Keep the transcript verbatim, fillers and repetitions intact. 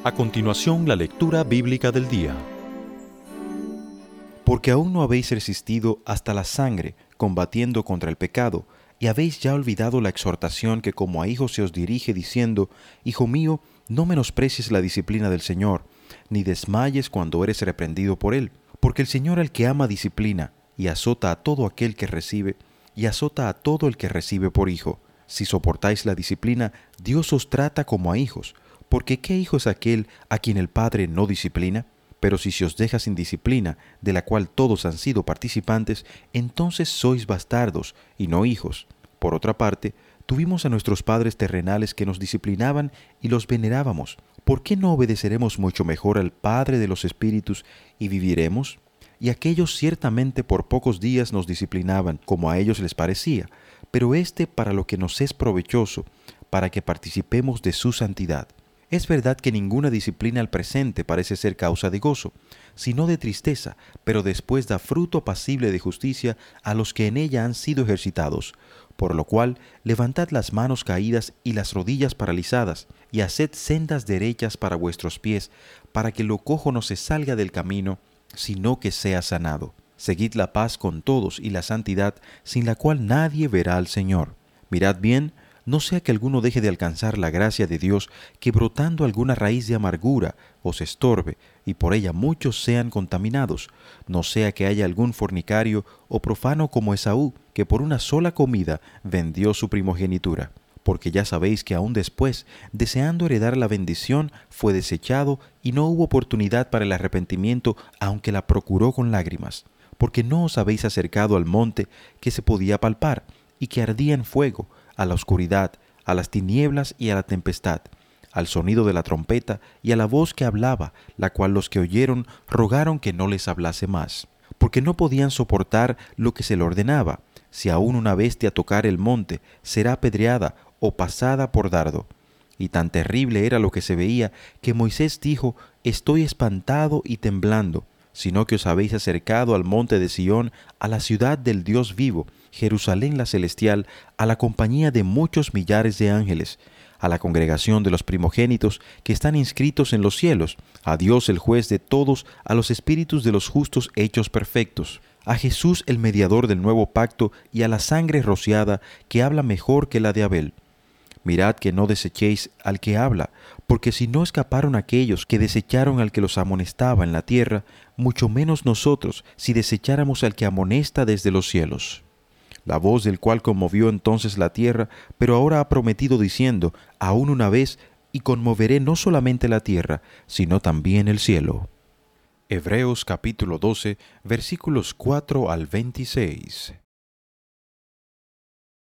A continuación, la lectura bíblica del día. Porque aún no habéis resistido hasta la sangre, combatiendo contra el pecado, y habéis ya olvidado la exhortación que como a hijos se os dirige, diciendo: Hijo mío, no menosprecies la disciplina del Señor, ni desmayes cuando eres reprendido por Él. Porque el Señor al que ama disciplina, y azota a todo aquel que recibe, y azota a todo el que recibe por hijo. Si soportáis la disciplina, Dios os trata como a hijos. Porque ¿qué hijo es aquel a quien el Padre no disciplina? Pero si se os deja sin disciplina, de la cual todos han sido participantes, entonces sois bastardos y no hijos. Por otra parte, tuvimos a nuestros padres terrenales que nos disciplinaban y los venerábamos. ¿Por qué no obedeceremos mucho mejor al Padre de los Espíritus y viviremos? Y aquellos ciertamente por pocos días nos disciplinaban, como a ellos les parecía, pero éste para lo que nos es provechoso, para que participemos de su santidad. Es verdad que ninguna disciplina al presente parece ser causa de gozo, sino de tristeza, pero después da fruto apacible de justicia a los que en ella han sido ejercitados. Por lo cual, levantad las manos caídas y las rodillas paralizadas, y haced sendas derechas para vuestros pies, para que lo cojo no se salga del camino, sino que sea sanado. Seguid la paz con todos y la santidad, sin la cual nadie verá al Señor. Mirad bien, no sea que alguno deje de alcanzar la gracia de Dios, que brotando alguna raíz de amargura os estorbe, y por ella muchos sean contaminados. No sea que haya algún fornicario o profano como Esaú, que por una sola comida vendió su primogenitura. Porque ya sabéis que aún después, deseando heredar la bendición, fue desechado y no hubo oportunidad para el arrepentimiento, aunque la procuró con lágrimas. Porque no os habéis acercado al monte que se podía palpar, y que ardía en fuego, a la oscuridad, a las tinieblas y a la tempestad, al sonido de la trompeta y a la voz que hablaba, la cual los que oyeron rogaron que no les hablase más, porque no podían soportar lo que se le ordenaba. Si aún una bestia tocar el monte, será apedreada o pasada por dardo. Y tan terrible era lo que se veía, que Moisés dijo: Estoy espantado y temblando, sino que os habéis acercado al monte de Sión, a la ciudad del Dios vivo, Jerusalén la celestial, a la compañía de muchos millares de ángeles, a la congregación de los primogénitos que están inscritos en los cielos, a Dios el juez de todos, a los espíritus de los justos hechos perfectos, a Jesús el mediador del nuevo pacto y a la sangre rociada que habla mejor que la de Abel. Mirad que no desechéis al que habla, porque si no escaparon aquellos que desecharon al que los amonestaba en la tierra, mucho menos nosotros si desecháramos al que amonesta desde los cielos. La voz del cual conmovió entonces la tierra, pero ahora ha prometido diciendo: aún una vez, y conmoveré no solamente la tierra, sino también el cielo. Hebreos capítulo doce, versículos cuatro al veintiséis.